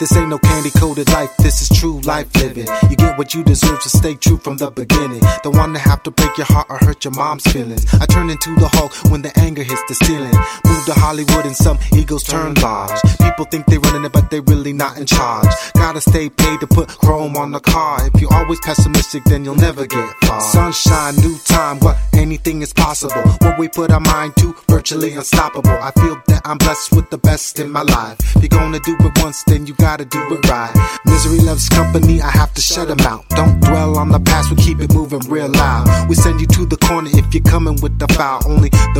This ain't no candy-coated life, this is true life living. You get what you deserve, so stay true from the beginning. Don't wanna have to break your heart or hurt your mom's feelings. I turn into the Hulk when the anger hits the ceiling. Move to Hollywood and some egos turn large. People think they running it, but they really not in charge. Gotta stay paid to put chrome on the car. If you're always pessimistic, then you'll never get far. Sunshine, new time, what anything is possible. What we put our mind to, virtually unstoppable. I feel that I'm blessed with the best in my life. If you're gonna do it once, then you gotta do it right. Misery loves company, I have to shut them out. Don't dwell on the past, we keep it moving real loud. We send you to the corner if you're coming with the foul. Only the